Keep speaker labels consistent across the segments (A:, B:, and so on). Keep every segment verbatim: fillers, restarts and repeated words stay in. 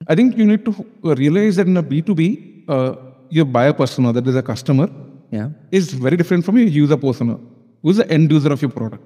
A: I think you need to uh, realize that in a B two B, uh, your buyer persona, that is a customer,
B: Yeah.
A: is very different from your user persona, who's the end user of your product.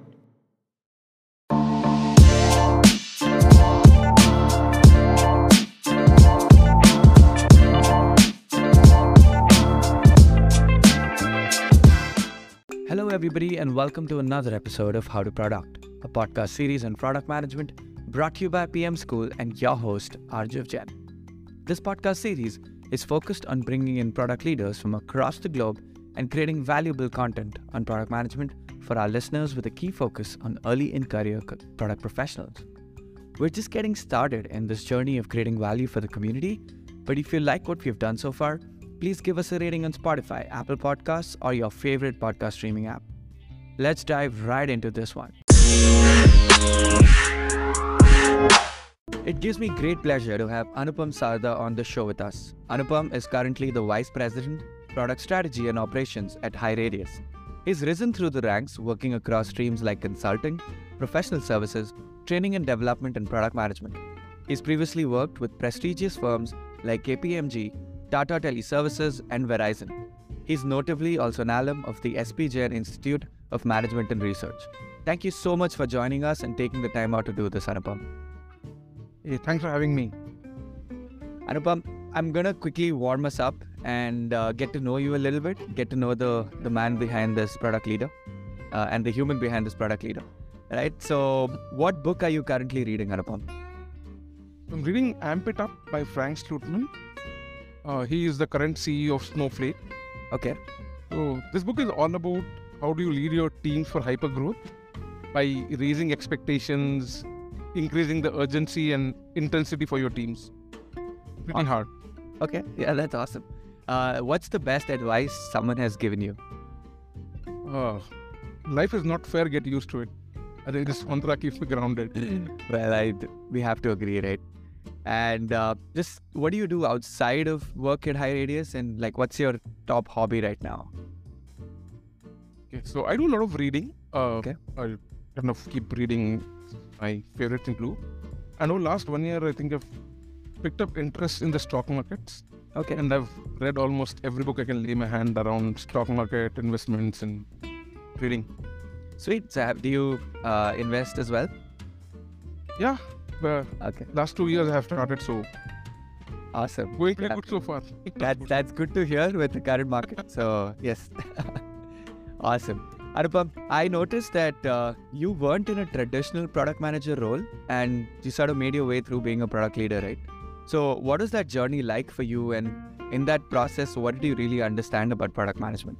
B: Hello, everybody, and welcome to another episode of How to Product, a podcast series on product management brought to you by P M School and your host, Arjav Jain. This podcast series is focused on bringing in product leaders from across the globe and creating valuable content on product management for our listeners with a key focus on early in career co- product professionals. We're just getting started in this journey of creating value for the community, but if you like what we've done so far, please give us a rating on Spotify, Apple Podcasts, or your favorite podcast streaming app. Let's dive right into this one. It gives me great pleasure to have Anupam Sarda on the show with us. Anupam is currently the Vice President, Product Strategy and Operations at HighRadius. He's risen through the ranks working across streams like consulting, professional services, training and development, and product management. He's previously worked with prestigious firms like K P M G, Tata Teleservices, and Verizon. He's notably also an alum of the S P Jain Institute of Management and Research. Thank you so much for joining us and taking the time out to do this, Anupam.
A: Hey, thanks for having me.
B: Anupam, I'm going to quickly warm us up and uh, get to know you a little bit, get to know the, the man behind this product leader uh, and the human behind this product leader. Right? So, what book are you currently reading, Anupam?
A: I'm reading Amp It Up by Frank Slootman. Uh, he is the current C E O of Snowflake.
B: Okay.
A: So this book is all about how do you lead your teams for hyper growth by raising expectations, increasing the urgency and intensity for your teams. Pretty hard.
B: Okay. Yeah, that's awesome. Uh, what's the best advice someone has given you?
A: Uh, life is not fair, get used to it. I think this mantra keeps me grounded.
B: Well, I, we have to agree, right? And uh, just what do you do outside of work at HighRadius, and like what's your top hobby right now?
A: Okay, so I do a lot of reading. Uh,
B: Okay.
A: I kind of keep reading my favorite thing too. I know last one year I think I've picked up interest in the stock markets,
B: Okay.
A: and I've read almost every book I can lay my hand around stock market, investments, and trading.
B: Sweet. So have, do you uh, invest as well?
A: Yeah, the
B: Okay.
A: last two years I have started, so
B: Awesome.
A: going pretty
B: Yeah.
A: good so far.
B: That, that's good to hear with the current market. So, yes. Awesome. Anupam, I noticed that uh, you weren't in a traditional product manager role and you sort of made your way through being a product leader, right? So, what was that journey like for you? And in that process, what did you really understand about product management?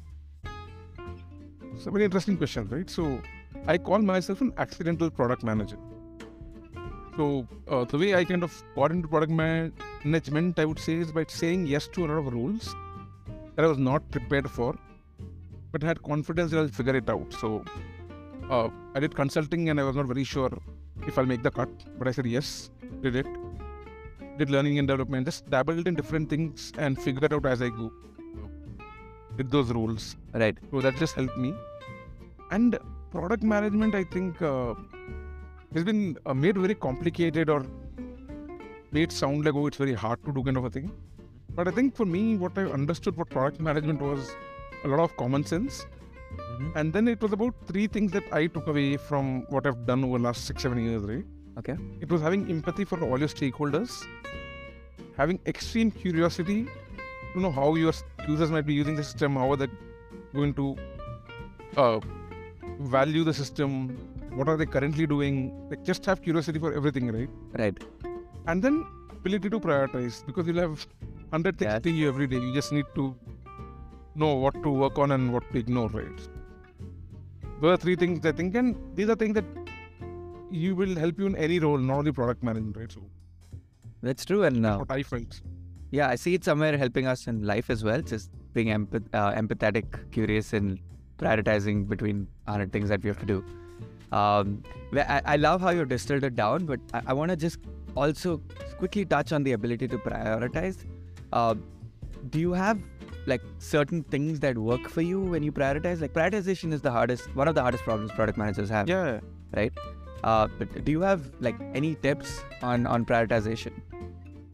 A: It's a very interesting question, right? So I call myself an accidental product manager. So uh, the way I kind of got into product man- management, I would say, is by saying yes to a lot of roles that I was not prepared for, but had confidence that I'll figure it out. So uh, I did consulting and I was not very sure if I'll make the cut, but I said yes, did it. Did learning and development, just dabbled in different things and figured out as I go. Did those roles.
B: Right.
A: So that just helped me. And product management, I think, uh, has been uh, made very complicated or made sound like, oh, it's very hard to do kind of a thing. But I think for me, what I understood what product management was a lot of common sense.
B: Mm-hmm.
A: And then it was about three things that I took away from what I've done over the last six, seven years, right?
B: Okay.
A: It was having empathy for all your stakeholders, having extreme curiosity to know how your users might be using the system, how are they going to uh, value the system, what are they currently doing. Like, just have curiosity for everything, right?
B: Right.
A: And then ability to prioritize, because you'll have one hundred things
B: Yes.
A: hitting you every day. You just need to know what to work on and what to ignore, right? Those are three things I think, and these are things that you will help you in any role, not only product management, right? So
B: That's true. And uh,
A: what I felt.
B: yeah, I see it somewhere helping us in life as well. Just being empath- uh, empathetic, curious, and prioritizing between hundred things that we have to do. Um, wh- I, I love how you distilled it down, but I, I want to just also quickly touch on the ability to prioritize. Uh, do you have like certain things that work for you when you prioritize? Like prioritization is the hardest, one of the hardest problems product managers have.
A: Yeah.
B: Right. Uh, but do you have like any tips on on prioritization?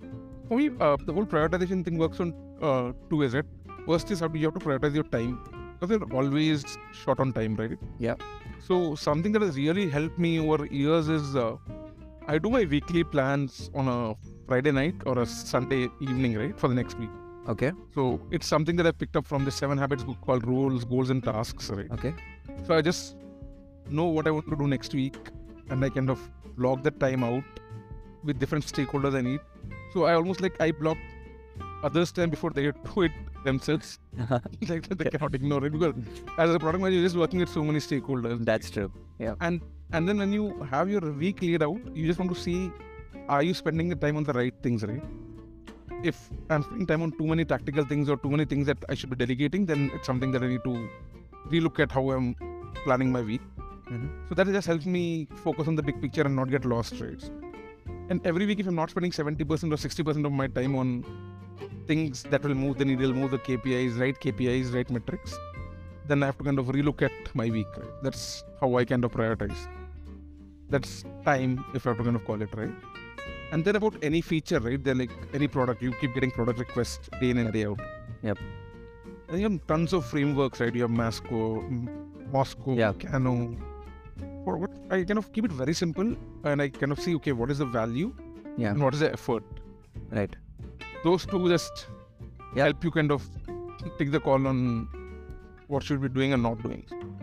A: For me, uh, the whole prioritization thing works on uh, two ways, right? First is how do you have to prioritize your time, because you're always short on time, right?
B: Yeah.
A: So something that has really helped me over years is uh, I do my weekly plans on a Friday night or a Sunday evening, right, for the next week.
B: Okay.
A: So it's something that I picked up from the Seven Habits book called Rules, Goals and Tasks, right?
B: Okay.
A: So I just know what I want to do next week, and I kind of block that time out with different stakeholders I need. So I almost like I block others' time before they do it themselves. Like they cannot ignore it, because as a product manager, you're just working with so many stakeholders.
B: That's true. Yeah.
A: And and then when you have your week laid out, you just want to see, are you spending the time on the right things, right? If I'm spending time on too many tactical things or too many things that I should be delegating, then it's something that I need to relook at how I'm planning my week.
B: Mm-hmm.
A: So that just helps me focus on the big picture and not get lost, right? And every week, if I'm not spending seventy percent or sixty percent of my time on things that will move the needle, move the K P Is, right K P Is, right metrics, then I have to kind of relook at my week, right? That's how I kind of prioritize. That's time, if I have to kind of call it, right? And then about any feature, right? Then like any product, you keep getting product requests day in and day out.
B: Yep.
A: And you have tons of frameworks, right? You have Masco, Moscow,
B: Yeah.
A: Cano. For what I kind of keep it very simple, and I kind of see, okay, what is the value
B: Yeah.
A: and what is the effort?
B: Right.
A: Those two just
B: Yeah.
A: help you kind of take the call on what should be doing and not doing.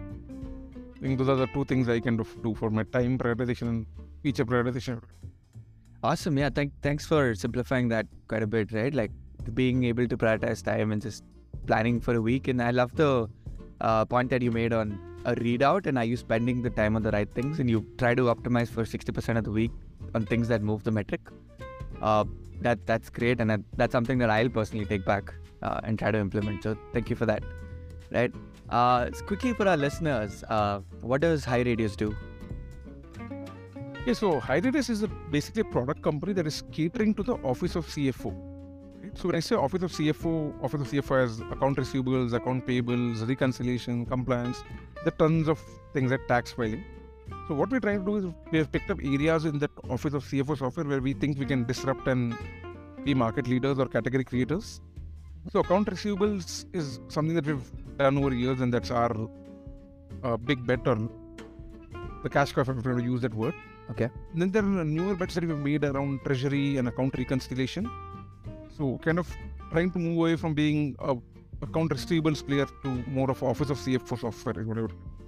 A: I think those are the two things I kind of do for my time prioritization and feature prioritization.
B: Awesome. Yeah. Thank, thanks for simplifying that quite a bit, right? Like being able to prioritize time and just planning for a week. And I love the uh, point that you made on a readout, and are you spending the time on the right things, and you try to optimize for sixty percent of the week on things that move the metric. Uh, that That's great. And that, that's something that I'll personally take back uh, and try to implement. So thank you for that. Right. Uh, quickly for our listeners, uh, what does High Radius do?
A: Okay, so HighRadius is a basically a product company that is catering to the office of C F O. Right? So when I say office of C F O, office of C F O has account receivables, account payables, reconciliation, compliance. There are tons of things like tax filing. So what we're trying to do is we have picked up areas in that office of C F O software where we think we can disrupt and be market leaders or category creators. So account receivables is something that we've done over years, and that's our uh, big bet on the cash cow, if I'm going to use that word.
B: Okay.
A: And then there are newer bets that we've made around treasury and account reconciliation. So kind of trying to move away from being a account receivables player to more of office of C F O software, whatever.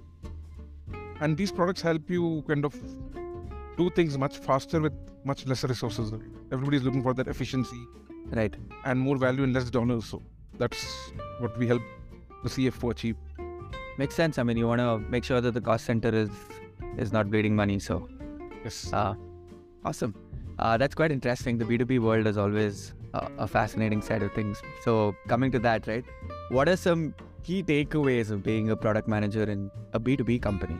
A: And these products help you kind of do things much faster with much lesser resources. Everybody's looking for that efficiency
B: Right.
A: and more value in less dollars. So that's what we help the C F O achieve.
B: Makes sense. I mean, you want to make sure that the cost center is is not bleeding money. So,
A: Yes.
B: uh, awesome. Uh, that's quite interesting. The B two B world is always uh, a fascinating side of things. So, coming to that, right? What are some key takeaways of being a product manager in a B two B company?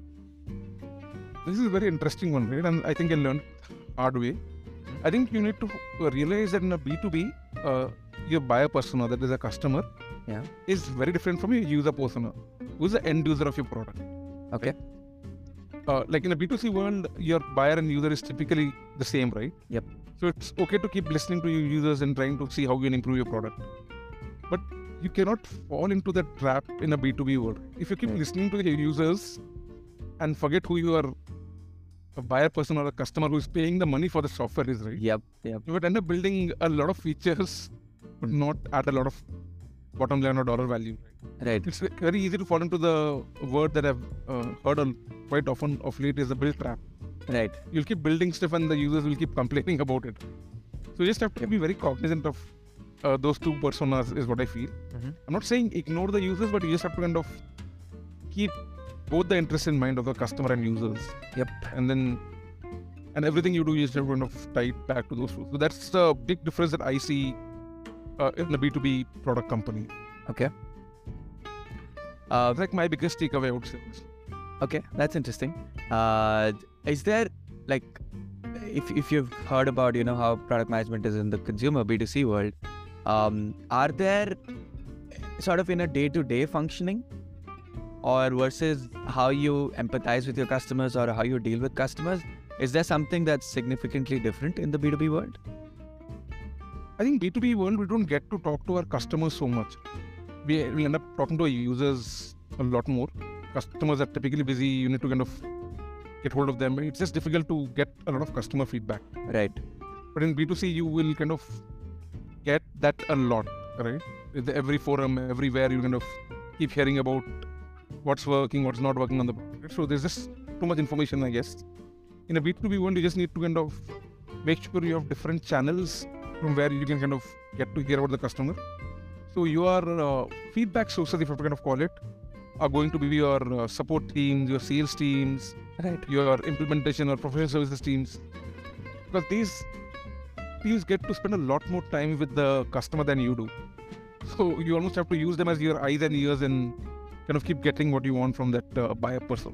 A: This is a very interesting one, right? And I think I learned hard way. I think you need to realize that in a B two B, uh, your buyer persona, that is a customer,
B: Yeah.
A: is very different from your user persona, who's the end user of your product.
B: Okay.
A: Uh, like in a B two C world, your buyer and user is typically the same, right?
B: Yep.
A: So it's okay to keep listening to your users and trying to see how you can improve your product. But you cannot fall into that trap in a B two B world. If you keep
B: Right.
A: listening to your users and forget who you are, a buyer person or a customer who is paying the money for the software is, right?
B: Yep. Yep.
A: You would end up building a lot of features, but not add a lot of bottom line or dollar value. Right?
B: Right.
A: It's very easy to fall into the word that I've uh, heard a- quite often of late is the build trap.
B: Right.
A: You'll keep building stuff and the users will keep complaining about it. So you just have to be very cognizant of uh, those two personas is what I feel.
B: Mm-hmm.
A: I'm not saying ignore the users, but you just have to kind of keep both the interests in mind of the customer and users.
B: Yep.
A: And then, and everything you do, you just have to kind of tie it back to those two. So that's the big difference that I see uh, in the B two B product company.
B: Okay. Uh,
A: That's like my biggest takeaway, I would say.
B: Okay, that's interesting. Uh, is there like, if if you've heard about you know how product management is in the consumer B two C world, um, are there sort of in a day-to-day functioning, or versus how you empathize with your customers or how you deal with customers? Is there something that's significantly different in the B two B world?
A: I think B two B world, we don't get to talk to our customers so much. We, we end up talking to our users a lot more. Customers are typically busy. You need to kind of get hold of them. It's just difficult to get a lot of customer feedback.
B: Right.
A: But in B two C, you will kind of get that a lot, right? With every forum, everywhere, you kind of keep hearing about what's working, what's not working on the market. So there's just too much information, I guess. In a B two B world, you just need to kind of make sure you have different channels from where you can kind of get to hear about the customer. So your uh, feedback sources, if I kind of call it, are going to be your uh, support teams, your sales teams,
B: Right.
A: your implementation or professional services teams. Because these teams get to spend a lot more time with the customer than you do. So you almost have to use them as your eyes and ears and kind of keep getting what you want from that uh, buyer person.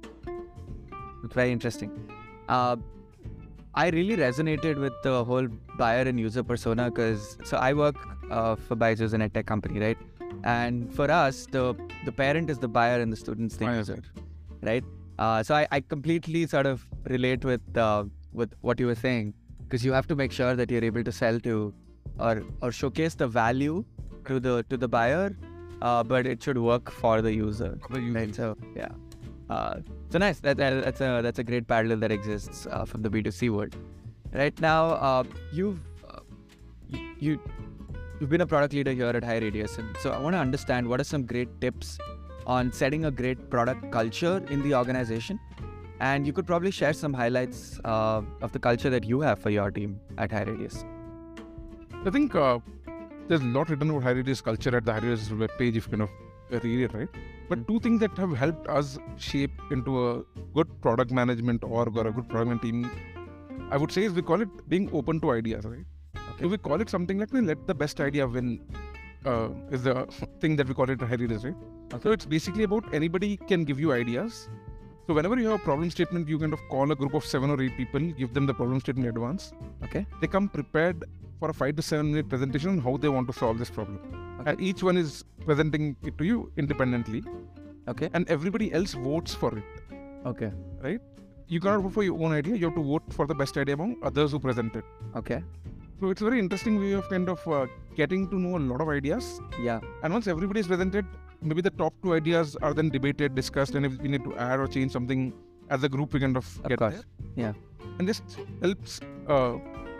B: It's very interesting. Uh, I really resonated with the whole buyer and user persona because so I work uh, for Byju's, an edtech company, right? And for us, the the parent is the buyer and the student's the
A: Buyer,
B: user, right? Uh, so I, I completely sort of relate with uh, with what you were saying because you have to make sure that you're able to sell to or or showcase the value to the to the buyer, uh, but it should work for the user.
A: The user.
B: Right. So yeah. Uh, so nice. That, that that's a that's a great parallel that exists uh, from the B two C world. Right now, uh, you've uh, you you've been a product leader here at HighRadius, and so I want to understand what are some great tips on setting a great product culture in the organization, and you could probably share some highlights uh, of the culture that you have for your team at HighRadius.
A: I think uh, there's a lot written about HighRadius culture at the HighRadius webpage if you kind of read it, right? But two things that have helped us shape into a good product management org or a good product team, I would say is we call it being open to ideas, right?
B: Okay.
A: So we call it something like let the best idea win uh, is the thing that we call it at HighRadius, right?
B: Okay.
A: So it's basically about anybody can give you ideas. So whenever you have a problem statement, you kind of call a group of seven or eight people, give them the problem statement in advance.
B: Okay.
A: They come prepared for a five to seven minute presentation on how they want to solve this problem.
B: Okay.
A: And each one is presenting it to you independently.
B: Okay.
A: And everybody else votes for it,
B: Okay.
A: right? You cannot vote for your own idea. You have to vote for the best idea among others who present it.
B: Okay.
A: So it's a very interesting way of kind of uh, getting to know a lot of ideas.
B: Yeah.
A: And once everybody is presented, maybe the top two ideas are then debated, discussed, and if we need to add or change something as a group, we kind of,
B: Of
A: get
B: course.
A: there.
B: Yeah.
A: And just helps. Uh,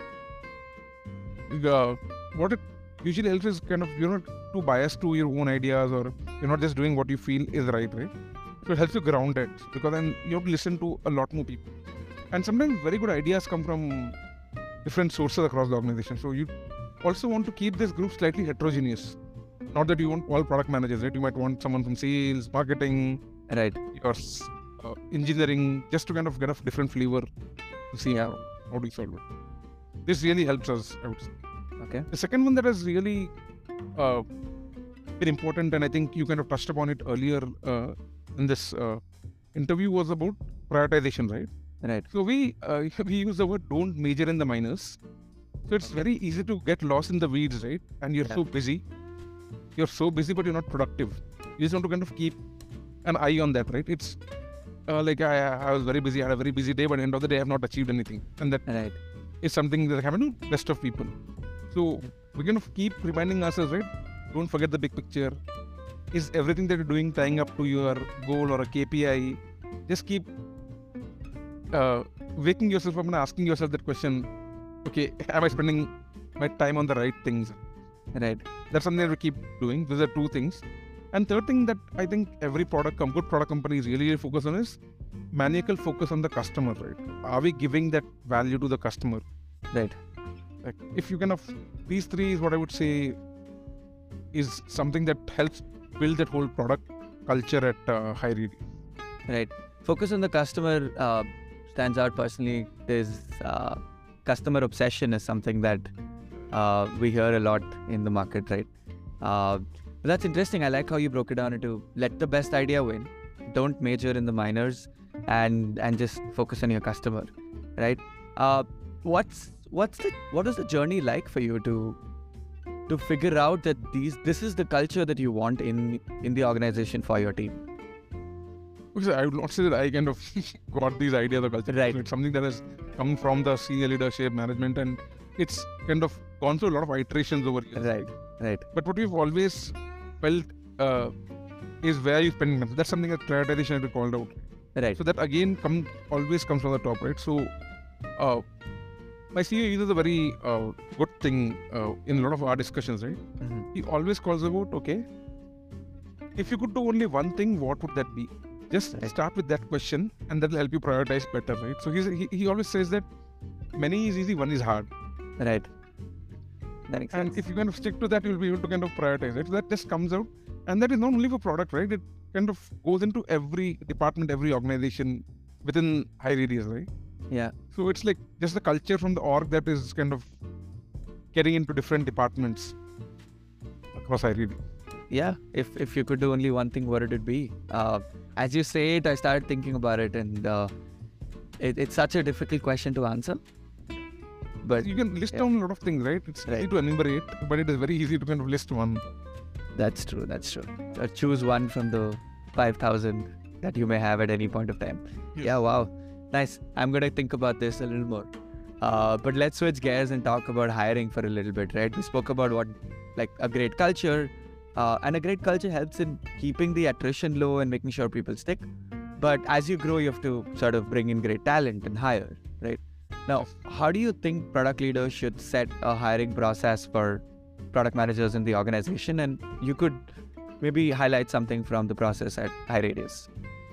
A: uh, what it usually helps is kind of you're not too biased to your own ideas, or you're not just doing what you feel is right, right? So it helps you ground it because then you have to listen to a lot more people. And sometimes very good ideas come from different sources across the organization. So you also want to keep this group slightly heterogeneous. Not that you want all product managers, right? You might want someone from sales, marketing,
B: Right.
A: or uh, engineering, just to kind of get a different flavor to see how, how do you solve it. This really helps us, I would say.
B: Okay.
A: The second one that has really uh, been important, and I think you kind of touched upon it earlier uh, in this uh, interview, was about prioritization, right?
B: Right.
A: So we uh, we use the word don't major in the minors. So it's
B: Okay.
A: very easy to get lost in the weeds, right? And you're
B: Yeah.
A: so busy. You're so busy, but you're not productive. You just want to kind of keep an eye on that, right? It's uh, like I, I was very busy, I had a very busy day, but at the end of the day, I have not achieved anything. And that
B: Right.
A: is something that happened to rest of people. So we kind of keep reminding ourselves, right? Don't forget the big picture. Is everything that you're doing tying up to your goal or a K P I? Just keep uh, waking yourself up and asking yourself that question. Okay, am I spending my time on the right things?
B: Right.
A: That's something that we keep doing. These are two things. And third thing that I think every product, com- good product company is really, really focused on is maniacal focus on the customer, right? Are we giving that value to the customer?
B: Right.
A: Like if you kind of, these three is what I would say is something that helps build that whole product culture at uh, HighRadius.
B: Right. Focus on the customer uh, stands out personally. There's uh, customer obsession is something that uh, we hear a lot in the market, right? Uh, but that's interesting. I like how you broke it down into let the best idea win, don't major in the minors, and and just focus on your customer, right? Uh, what's what's the what is the journey like for you to to figure out that these this is the culture that you want in in the organization for your team?
A: Because I would not say that I kind of got these ideas of culture.
B: Right.
A: It's something that has come from the senior leadership, management, and it's kind of gone through a lot of iterations over years.
B: Right, right.
A: But what we've always felt uh, is where you spend time. That's something that prioritization has been called out.
B: Right.
A: So that again come always comes from the top, right? So uh, my C E O uses a very uh, good thing uh, in a lot of our discussions, right?
B: Mhm.
A: He always calls about, okay, if you could do only one thing, what would that be? Just
B: Right.
A: start with that question, and that will help you prioritize better, right? So he's, he he always says that many is easy, one is hard,
B: Right. That makes
A: and
B: sense.
A: if you kind of stick to that, you'll be able to kind of prioritize it. So that just comes out, and that is not only for product, right? It kind of goes into every department, every organization within HighRadius, right?
B: Yeah.
A: So it's like just the culture from the org that is kind of getting into different departments across HighRadius.
B: Yeah. If if you could do only one thing, what would it be? Uh, as you say it, I started thinking about it, and uh, it, it's such a difficult question to answer. But
A: You can list
B: yeah.
A: down a lot of things, right? It's easy
B: Right.
A: to enumerate, but it is very easy to kind of list one.
B: that's true. That's true. Or choose one from the five thousand that you may have at any point of time.
A: Yes.
B: Yeah. Wow. Nice. I'm gonna think about this a little more. Uh, but let's switch gears and talk about hiring for a little bit, right? We spoke about what, like a great culture, uh, and a great culture helps in keeping the attrition low and making sure people stick. But as you grow, you have to sort of bring in great talent and hire, right? Now, how do you think product leaders should set a hiring process for product managers in the organization? And you could maybe highlight something from the process at HighRadius.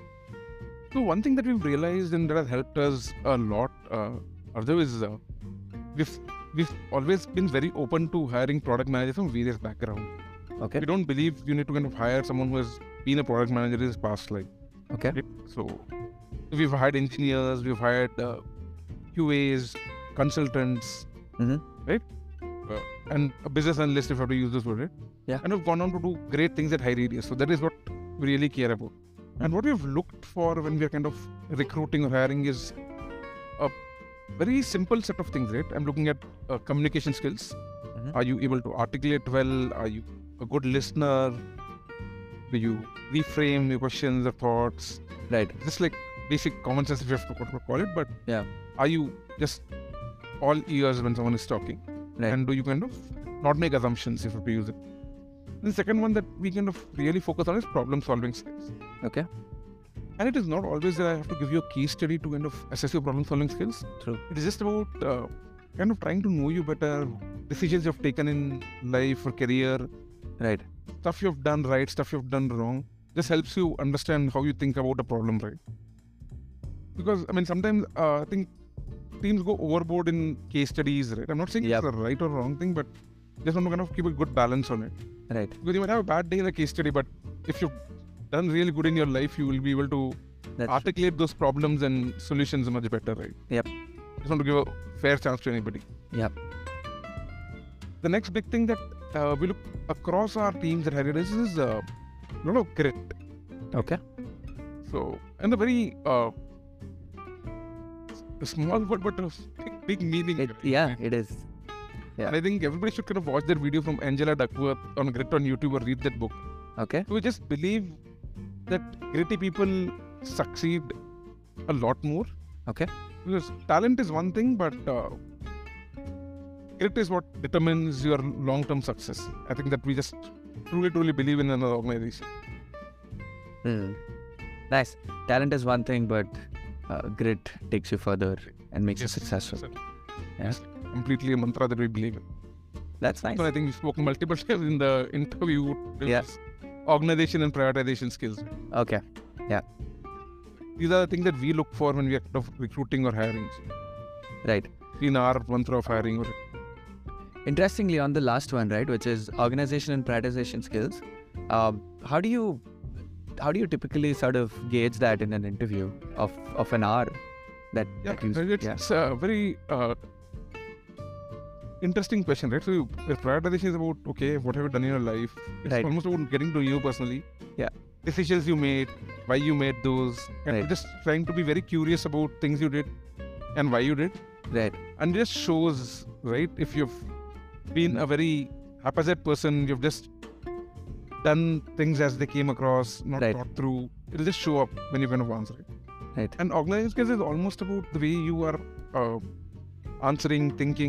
A: So one thing that we've realized and that has helped us a lot, uh, Arjav, is uh, we've we've always been very open to hiring product managers from various backgrounds.
B: Okay.
A: We don't believe you need to kind of hire someone who has been a product manager in his past life.
B: Okay.
A: Right? So we've hired engineers, we've hired uh, Q As, consultants,
B: Mhm.
A: right? Uh, and a business analyst, if I have to use this word, right?
B: Yeah.
A: And we've gone on to do great things at HighRadius. So that is what we really care about. And what we've looked for when we are kind of recruiting or hiring is a very simple set of things, right? I'm looking at uh, communication skills.
B: Mhm.
A: Are you able to articulate well? Are you a good listener? Do you reframe your questions or thoughts?
B: Right.
A: Just like basic common sense, if you have to what to call it. But
B: Yeah.
A: are you just all ears when someone is talking?
B: Right.
A: And do you kind of not make assumptions if you have to use it? The second one that we kind of really focus on is problem solving skills.
B: Okay.
A: And it is not always that I have to give you a case study to kind of assess your problem solving skills.
B: True.
A: It is just about uh, kind of trying to know you better, decisions you've taken in life or career,
B: Right.
A: stuff you've done right, stuff you've done wrong. This helps you understand how you think about a problem, right? Because, I mean, sometimes uh, I think teams go overboard in case studies, right? I'm not saying
B: Yep.
A: it's a right or wrong thing, but just want to kind of keep a good balance on it.
B: Right.
A: Because you might have a bad day in a case study, but if you've done really good in your life, you will be able to
B: That's
A: articulate those problems and solutions much better, right?
B: Yep.
A: Just want to give a fair chance to anybody.
B: Yep.
A: The next big thing that uh, we look across our teams at HighRadius is a lot of grit.
B: Okay.
A: So, and a very uh, a small word, but a big, big meaning.
B: It,
A: right?
B: yeah, it is. yeah.
A: And I think everybody should kind of watch that video from Angela Duckworth on Grit on YouTube or read that book.
B: Okay.
A: We just believe that gritty people succeed a lot more.
B: Okay.
A: Because talent is one thing, but uh, grit is what determines your long-term success. I think that we just truly, truly believe in an organization.
B: Hmm. Nice. Talent is one thing, but uh, grit takes you further and makes you successful.
A: So,
B: Yeah.
A: it's completely a mantra that we believe in.
B: That's nice.
A: So I think we spoke multiple times in the interview.
B: Yeah.
A: Organization and prioritization skills.
B: Okay.
A: These are the things that we look for when we are kind of recruiting or hiring.
B: Right.
A: In our mantra of hiring. Or,
B: Interestingly, on the last one, right, which is organization and prioritization skills, um, how do you how do you typically sort of gauge that in an interview of, of an hour? That,
A: yeah,
B: that you,
A: it's,
B: yeah.
A: it's a very uh, interesting question, right? So you- if prioritization is about, okay, what have you done in your life? It's
B: Right.
A: almost about getting to you personally.
B: Yeah.
A: Decisions you made, why you made those, and
B: Right.
A: just trying to be very curious about things you did and why you did.
B: Right.
A: And it just shows, right? If you've been a very haphazard person, you've just done things as they came across, not
B: Right.
A: thought through, it'll just show up when you kind of answer it.
B: Right.
A: And organization skills is almost about the way you are uh, answering, thinking,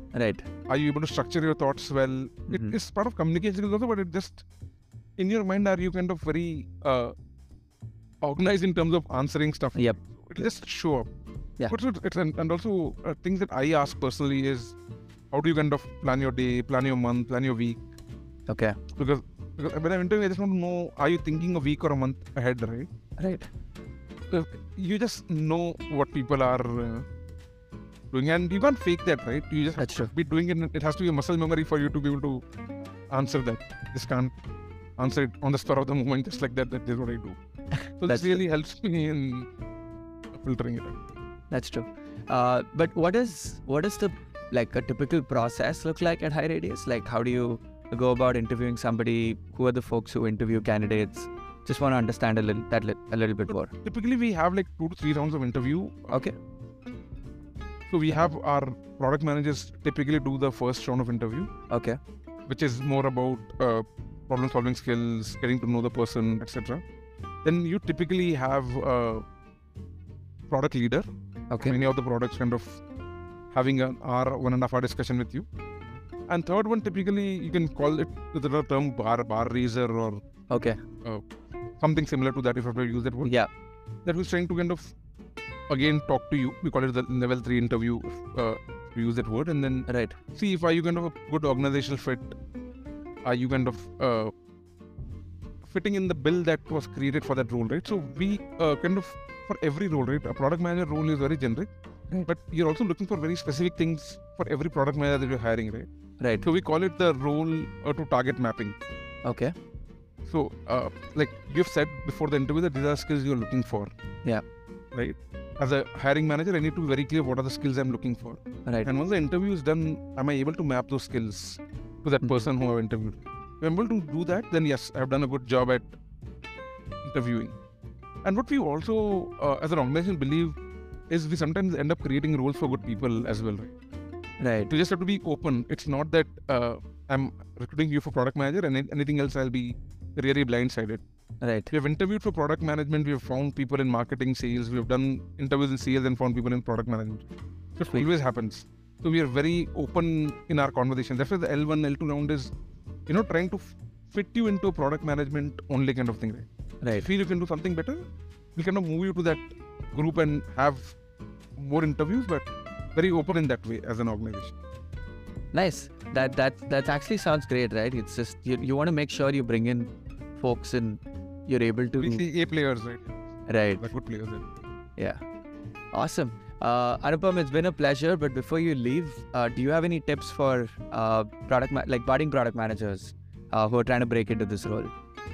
B: Right.
A: Are you able to structure your thoughts well?
B: Mhm.
A: It is part of communication skills also, but it just in your mind, are you kind of very uh, organized in terms of answering stuff?
B: Yep.
A: It'll just show up.
B: Yeah.
A: But it's, it's and, and also uh, things that I ask personally is how do you kind of plan your day, plan your month, plan your week?
B: Okay.
A: Because, because when I'm interviewing, I just want to know, are you thinking a week or a month ahead, right?
B: Right.
A: Uh, you just know what people are uh, doing, and you can't fake that, right? You just have
B: That's
A: to
B: true.
A: be doing it. It has to be a muscle memory for you to be able to answer that. Just can't answer it on the spur of the moment, just like that. That is what I do. So
B: That's
A: this really helps me in filtering it out.
B: That's true. Uh, but what is what is the like a typical process look like at High Radius? Like, how do you go about interviewing somebody? Who are the folks who interview candidates? Just want to understand a little that li- a little bit more.
A: Typically, we have like two to three rounds of interview.
B: Okay.
A: So we have our product managers typically do the first round of interview,
B: Okay.
A: which is more about uh, problem solving skills, getting to know the person, et cetera. Then you typically have a product leader,
B: Okay.
A: many of the products kind of having an hour, one and a half hour discussion with you. And third one, typically you can call it with the term bar bar raiser or
B: Okay.
A: something similar to that if I have to use that word.
B: Yeah.
A: That was trying to kind of again talk to you. We call it the level three interview. Uh, to use that word, and then
B: Right.
A: see if are you kind of a good organizational fit. Are you kind of uh, fitting in the bill that was created for that role, right? So we uh, kind of for every role, right? A product manager role is very generic,
B: Right.
A: but you're also looking for very specific things for every product manager that you're hiring, right?
B: Right.
A: So we call it the role uh, to target mapping.
B: Okay.
A: So, uh, like you've said before the interview that these are skills you're looking for.
B: Yeah.
A: Right. As a hiring manager, I need to be very clear what are the skills I'm looking for.
B: Right.
A: And once the interview is done, am I able to map those skills to that
B: Mhm.
A: person who I've interviewed? If I'm able to do that, then yes, I've done a good job at interviewing. And what we also, uh, as an organization, believe is we sometimes end up creating roles for good people as well, right?
B: Right.
A: You just have to be open. It's not that uh, I'm recruiting you for product manager and anything else I'll be really blindsided.
B: Right.
A: We have interviewed for product management. We have found people in marketing, sales. We have done interviews in sales and found people in product management. So it
B: Sweet.
A: always happens. So we are very open in our conversation. That's why the L one, L two round is, you know, trying to f- fit you into a product management only kind of thing, right? If you
B: Right.
A: feel you can do something better, we kind of move you to that group and have more interviews, but very open in that way as an organization.
B: Nice. That that that actually sounds great, right? It's just you, you want to make sure you bring in folks and you're able to.
A: We see A players, right?
B: Right.
A: The good players. Right?
B: Yeah. Awesome. Uh, Anupam, it's been a pleasure. But before you leave, uh, do you have any tips for uh, product ma- like budding product managers uh, who are trying to break into this role?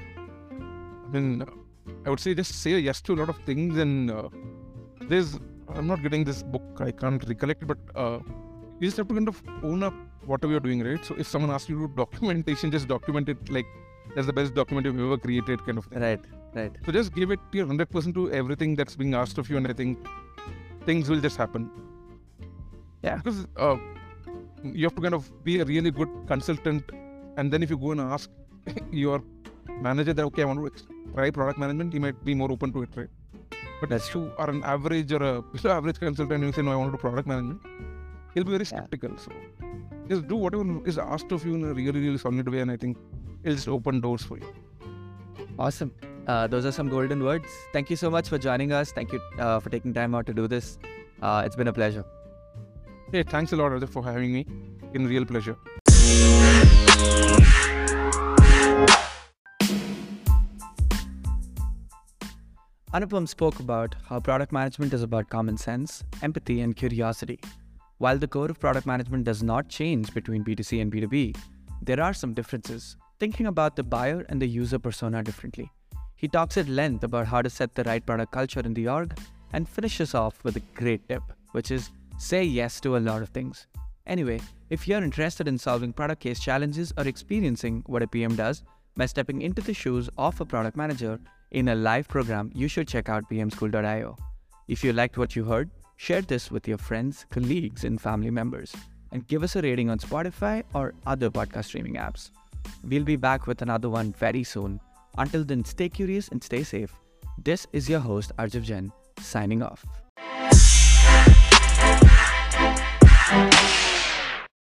A: I mean, I would say just say yes to a lot of things, and uh, there's I'm not getting this book, I can't recollect it, but uh, you just have to kind of own up whatever you're doing, right? So if someone asks you to do documentation, just document it like that's the best document you've ever created, kind of thing.
B: Right. Right.
A: So just give it your one hundred percent to everything that's being asked of you, and I think things will just happen.
B: Yeah.
A: Because uh, you have to kind of be a really good consultant, and then if you go and ask your manager that, okay, I want to ex- try product management, he might be more open to it, right? But
B: That's
A: if you are an average or a below average consultant and you say, no, I want to do product management, he'll be very
B: Yeah.
A: skeptical. So just do whatever is asked of you in a really, really solid way, and I think it'll just open doors for you.
B: Awesome. Uh, those are some golden words. Thank you so much for joining us. Thank you uh, for taking time out to do this. Uh, it's been a pleasure.
A: Hey, thanks a lot, Rajat, for having me. It's a real pleasure.
B: Anupam spoke about how product management is about common sense, empathy, and curiosity. While the core of product management does not change between B two C and B two B, there are some differences, thinking about the buyer and the user persona differently. He talks at length about how to set the right product culture in the org and finishes off with a great tip, which is say yes to a lot of things. Anyway, if you're interested in solving product case challenges or experiencing what a P M does by stepping into the shoes of a product manager in a live program, you should check out p m school dot i o. If you liked what you heard, share this with your friends, colleagues, and family members, and give us a rating on Spotify or other podcast streaming apps. We'll be back with another one very soon. Until then, stay curious and stay safe. This is your host, Arjav Jain, signing off.